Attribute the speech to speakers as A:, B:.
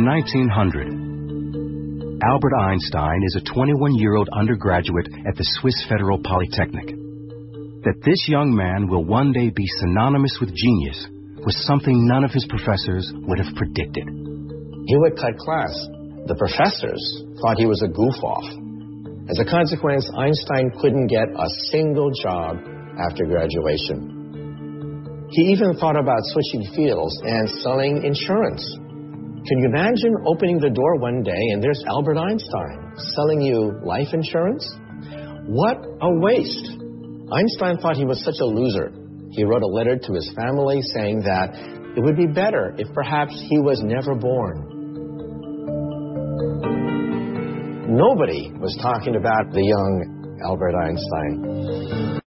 A: 1900. Albert Einstein is a 21-year-old undergraduate at the Swiss Federal Polytechnic. That this young man will one day be synonymous with genius was something none of his professors would have predicted.
B: He would cut class. The professors thought he was a goof-off. As a consequence, Einstein couldn't get a single job after graduation. He even thought about switching fields and selling insurance. Can you imagine opening the door one day and there's Albert Einstein selling you life insurance? What a waste! Einstein thought he was such a loser. He wrote a letter to his family saying that it would be better if perhaps he was never born. Nobody was talking about the young Albert Einstein.